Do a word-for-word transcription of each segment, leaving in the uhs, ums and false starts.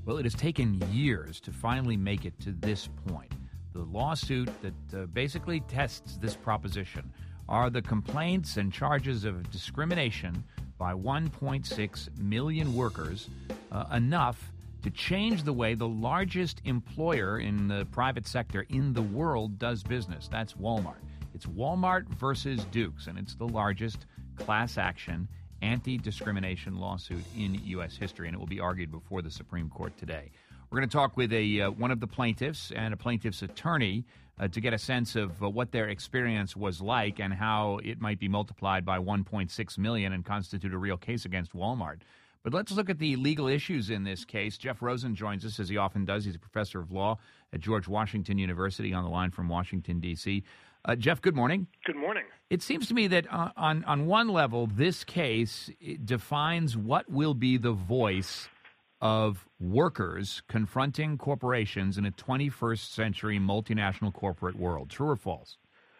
Well, it has taken years to finally make it to this point. The lawsuit that uh, basically tests this proposition are the complaints and charges of discrimination by one point six million workers, uh, enough to change the way the largest employer in the private sector in the world does business. That's Walmart. It's Walmart versus Dukes, and it's the largest class action anti-discrimination lawsuit in U S history, and it will be argued before the Supreme Court today. We're going to talk with a uh, one of the plaintiffs and a plaintiff's attorney uh, to get a sense of uh, what their experience was like and how it might be multiplied by one point six million and constitute a real case against Walmart. But let's look at the legal issues in this case. Jeff Rosen joins us, as he often does. He's a professor of law at George Washington University on the line from Washington, D C Uh, Jeff, good morning. Good morning. It seems to me that uh, on, on one level, this case defines what will be the voice of workers confronting corporations in a twenty-first century multinational corporate world. True or false?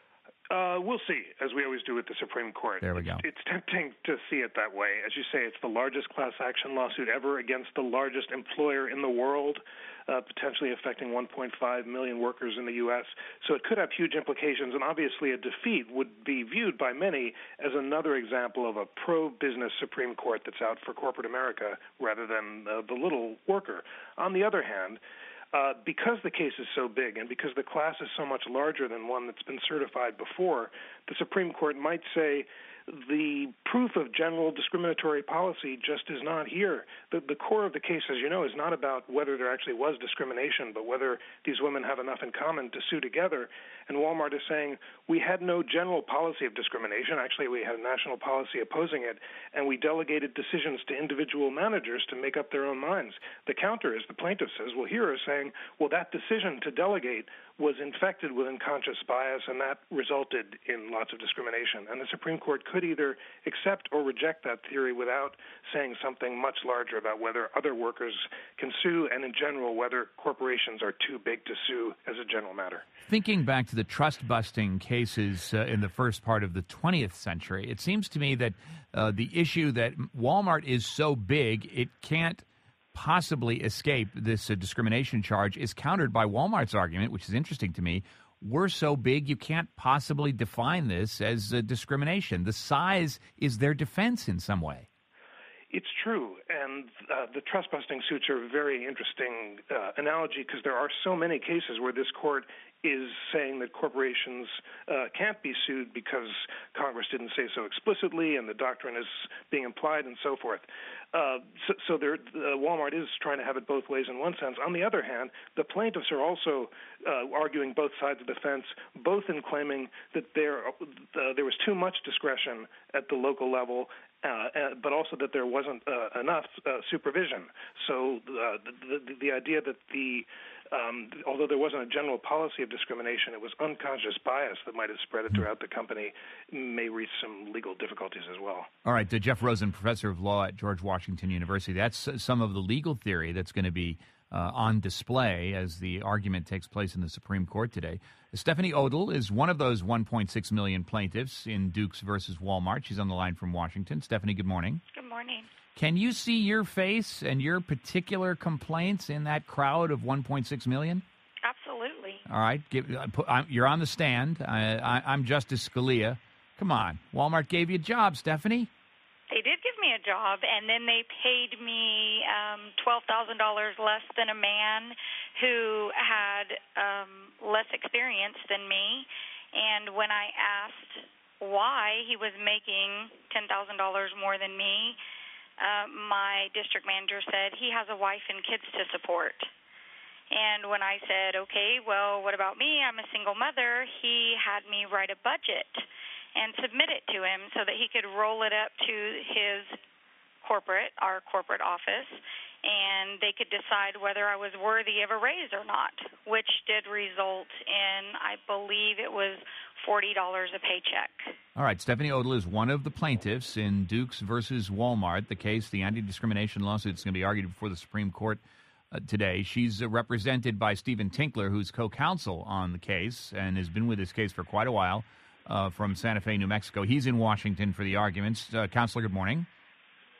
Uh, we'll see, as we always do with the Supreme Court. There we go. It's tempting to see it that way. As you say, it's the largest class action lawsuit ever against the largest employer in the world, uh, potentially affecting one point five million workers in the U S. So it could have huge implications, and obviously a defeat would be viewed by many as another example of a pro-business Supreme Court that's out for corporate America rather than uh, the little worker. On the other hand, Uh, because the case is so big and because the class is so much larger than one that's been certified before, the Supreme Court might say the proof of general discriminatory policy just is not here. The, the core of the case, as you know, is not about whether there actually was discrimination, but whether these women have enough in common to sue together. And Walmart is saying we had no general policy of discrimination. Actually, we had a national policy opposing it, and we delegated decisions to individual managers to make up their own minds. The counter is the plaintiff says, well, here is saying, well, that decision to delegate was infected with unconscious bias, and that resulted in lots of discrimination. And the Supreme Court could either accept or reject that theory without saying something much larger about whether other workers can sue, and in general, whether corporations are too big to sue as a general matter. Thinking back to the trust-busting cases uh, in the first part of the twentieth century, it seems to me that uh, the issue that Walmart is so big, it can't possibly escape this uh, discrimination charge is countered by Walmart's argument, which is interesting to me. We're so big, you can't possibly define this as uh, discrimination. The size is their defense in some way. It's true, and uh, the trust-busting suits are a very interesting uh, analogy because there are so many cases where this court is saying that corporations uh, can't be sued because Congress didn't say so explicitly and the doctrine is being implied and so forth. Uh, so so there, uh, Walmart is trying to have it both ways in one sense. On the other hand, the plaintiffs are also uh, arguing both sides of the fence, both in claiming that there, uh, there was too much discretion at the local level, Uh, uh, but also that there wasn't uh, enough uh, supervision. So uh, the, the, the idea that the, um, although there wasn't a general policy of discrimination, it was unconscious bias that might have spread it throughout the company, may reach some legal difficulties as well. All right, uh, Jeff Rosen, professor of law at George Washington University. That's uh, some of the legal theory that's going to be Uh, on display as the argument takes place in the Supreme Court today. Stephanie Odle is one of those one point six million plaintiffs in Dukes versus Walmart. She's on the line from Washington. Stephanie, good morning. Good morning. Can you see your face and your particular complaints in that crowd of one point six million? Absolutely. All right. Give, uh, put, uh, you're on the stand. I, I, I'm Justice Scalia. Come on. Walmart gave you a job, Stephanie. They did give me a job, and then they paid me um, twelve thousand dollars less than a man who had um, less experience than me. And when I asked why he was making ten thousand dollars more than me, uh, my district manager said he has a wife and kids to support. And when I said, okay, well, what about me? I'm a single mother. He had me write a budget and submit it to him so that he could roll it up to his corporate, our corporate office, and they could decide whether I was worthy of a raise or not, which did result in, I believe it was forty dollars a paycheck. All right, Stephanie Odle is one of the plaintiffs in Dukes versus Walmart, the case, the anti-discrimination lawsuit is going to be argued before the Supreme Court uh, today. She's uh, represented by Stephen Tinkler, who's co-counsel on the case and has been with this case for quite a while. Uh, from Santa Fe, New Mexico. He's in Washington for the arguments. Uh, Counselor, good morning.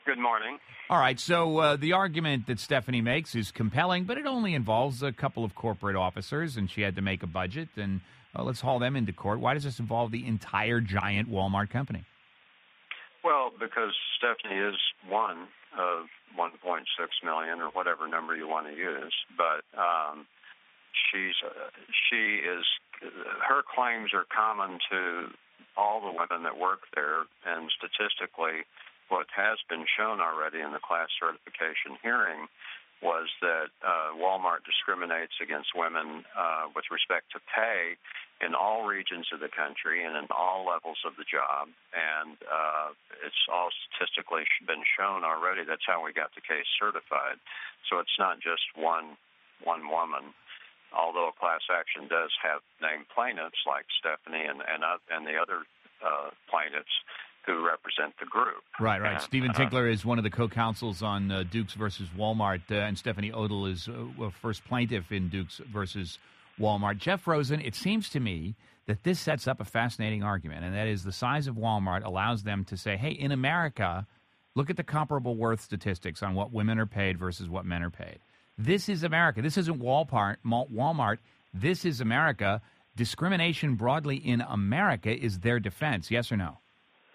Good morning. All right, so uh, the argument that Stephanie makes is compelling, but it only involves a couple of corporate officers, and she had to make a budget, and uh, let's haul them into court. Why does this involve the entire giant Walmart company? Well, because Stephanie is one of one point six million or whatever number you want to use, but um, she's uh, she is her claims are common to all the women that work there, and statistically, what has been shown already in the class certification hearing was that uh, Walmart discriminates against women uh, with respect to pay in all regions of the country and in all levels of the job. And uh, it's all statistically been shown already. That's how we got the case certified. So it's not just one one woman. Although a class action does have named plaintiffs like Stephanie and and, uh, and the other uh, plaintiffs who represent the group. Right, right. And, Stephen uh, Tinkler is one of the co-counsels on uh, Dukes versus Walmart, uh, and Stephanie Odle is uh, a first plaintiff in Dukes versus Walmart. Jeff Rosen, it seems to me that this sets up a fascinating argument, and that is the size of Walmart allows them to say, hey, in America, look at the comparable worth statistics on what women are paid versus what men are paid. This is America. This isn't Walmart. Walmart. This is America. Discrimination broadly in America is their defense, yes or no?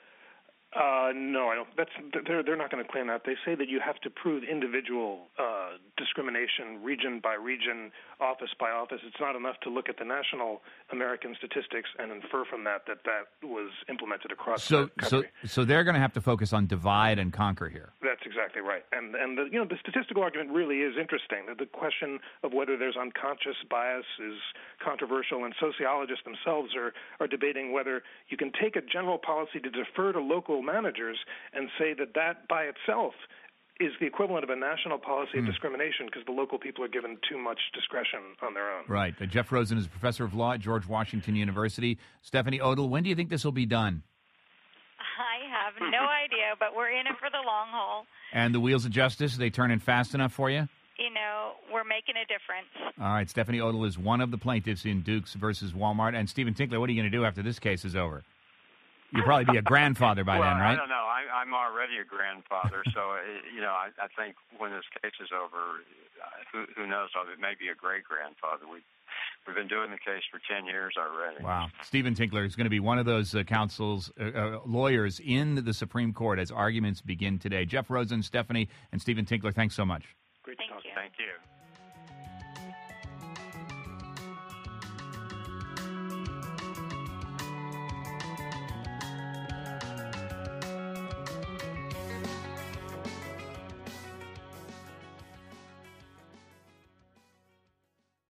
Uh, no, I don't. That's they're they're not going to claim that. They say that you have to prove individual uh, discrimination, region by region, office by office. It's not enough to look at the national American statistics and infer from that that that was implemented across so, the country. So, so they're going to have to focus on divide and conquer here. That's exactly right. And and the, you know the statistical argument really is interesting. The, the question of whether there's unconscious bias is controversial, and sociologists themselves are are debating whether you can take a general policy to defer to local managers and say that that by itself is the equivalent of a national policy of mm. discrimination because the local people are given too much discretion on their own. Right. Uh, Jeff Rosen is a professor of law at George Washington University. Stephanie Odle, when do you think this will be done? I have no idea, but we're in it for the long haul. And the wheels of justice, they turn in fast enough for you? You know, we're making a difference. All right. Stephanie Odle is one of the plaintiffs in Dukes versus Walmart. And Stephen Tinkler, what are you going to do after this case is over? You'll probably be a grandfather by well, then, right? I don't know. I, I'm already a grandfather, so uh, you know. I, I think when this case is over, uh, who, who knows? It may be a great grandfather. We we've been doing the case for ten years already. Wow. Stephen Tinkler is going to be one of those uh, counsels, uh, uh, lawyers in the Supreme Court as arguments begin today. Jeff Rosen, Stephanie, and Stephen Tinkler, thanks so much.